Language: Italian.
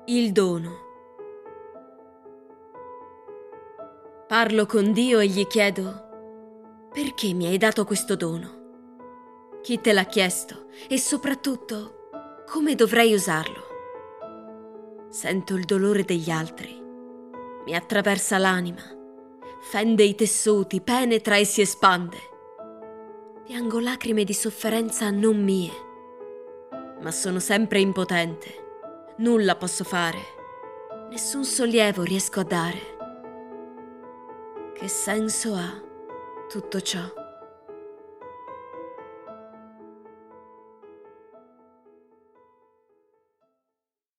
Il dono. Parlo con Dio e gli chiedo: perché mi hai dato questo dono? Chi te l'ha chiesto? E soprattutto, come dovrei usarlo? Sento il dolore degli altri, mi attraversa l'anima, fende i tessuti, penetra e si espande. Piango lacrime di sofferenza non mie, ma sono sempre impotente. Nulla posso fare, nessun sollievo riesco a dare. Che senso ha tutto ciò?